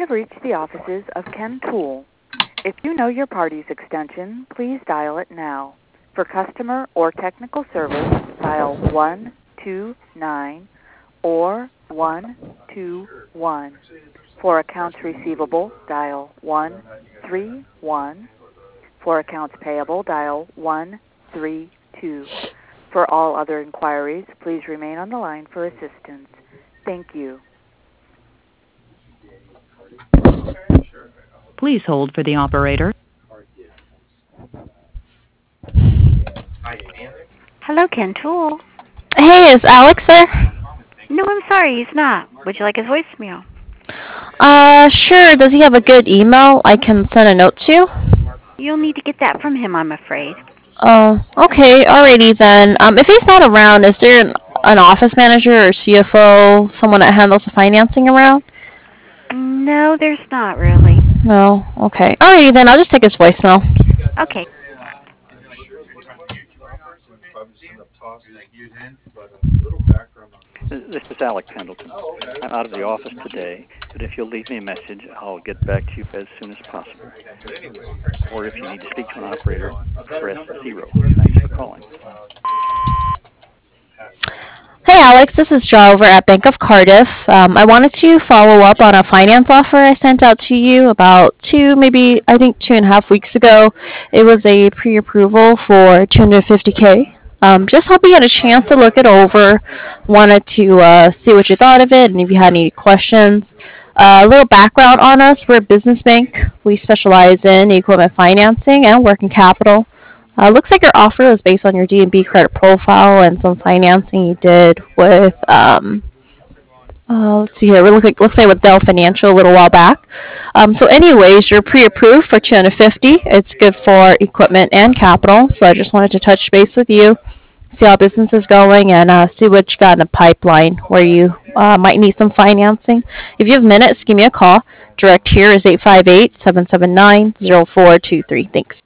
have reached the offices of Ken Toole. If you know your party's extension, please dial it now. For customer or technical service, dial 129 or 121. For accounts receivable, dial 131. For accounts payable, dial 132. For all other inquiries, please remain on the line for assistance. Thank you. Please hold for the operator. Hello, Ken Toole. Hey, is Alex there? No, I'm sorry, he's not. Would you like his voicemail? Sure. Does he have a good email I can send a note to? You'll need to get that from him, I'm afraid. Oh, okay. Alrighty then. If he's not around, is there an office manager or CFO, someone that handles the financing around? No, there's not really. No. Okay. Alrighty then. I'll just take his voicemail. Okay. This is Alec Pendleton. I'm out of the office today, but if you'll leave me a message, I'll get back to you as soon as possible. Or if you need to speak to an operator, press 0. Thanks for calling. Hey Alex, this is Joe over at Bank of Cardiff. I wanted to follow up on a finance offer I sent out to you about 2.5 weeks ago. It was a pre-approval for $250K. Just hope you had a chance to look it over. Wanted to see what you thought of it and if you had any questions. A little background on us. We're a business bank. We specialize in equipment financing and working capital. Looks like your offer is based on your D&B credit profile and some financing you did with, let's see here. Looks like with Dell Financial a little while back. So anyways, you're pre-approved for $250. It's good for equipment and capital. So I just wanted to touch base with you, see how business is going, and see what you got in the pipeline where you might need some financing. If you have minutes, give me a call. Direct here is 858-779-0423. Thanks.